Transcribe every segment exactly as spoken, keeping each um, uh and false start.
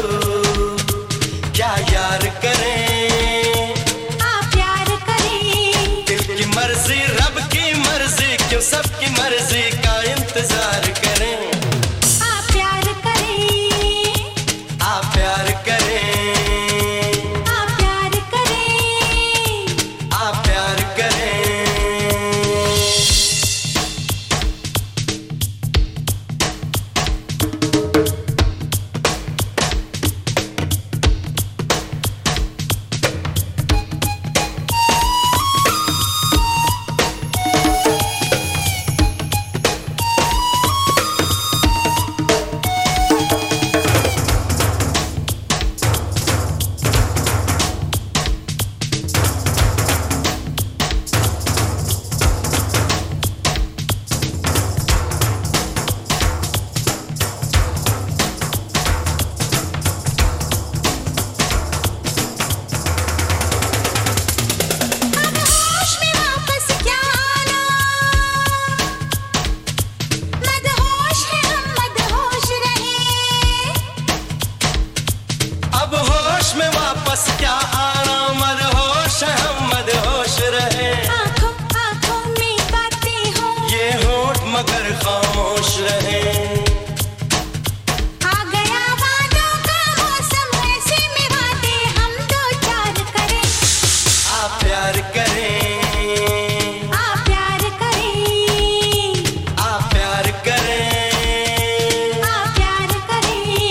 क्या यार करें, आप प्यार करें। दिल की मर्जी रब की मर्जी, क्यों सबकी मर्जी का इंतजार करें। आप प्यार करें, आप प्यार करें, आप प्यार करें, आप प्यार करें। क्या आना, मदहोश हम मदहोश रहे। आँखों आँखों में बातें हो, ये होठ मगर खामोश रहे। आ गया वादों का मौसम, ऐसे में वादे हम दो चार करें। आप प्यार करें, आप प्यार करें, आप प्यार करें, आप प्यार करें।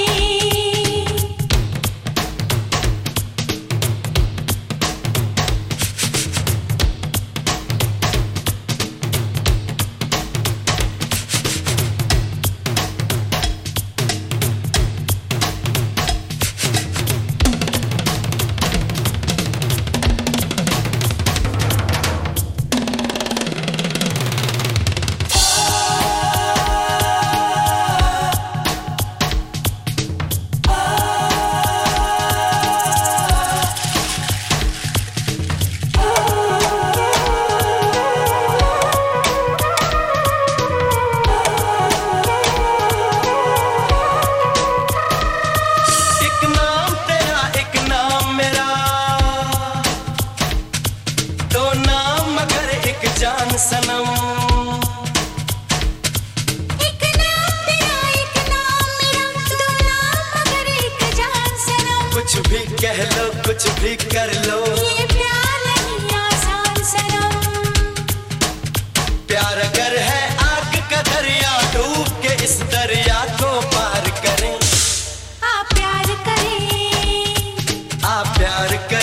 जान सनम, एक नाम तेरा एक नाम मेरा, दो नाम मगर एक जान सनम। कुछ भी कह लो कुछ भी कर लो, ये प्यार नहीं आसान सनम। प्यार अगर है आग का दरिया, डूब के इस दरिया को पार करें। आप प्यार करें, आप प्यार करें।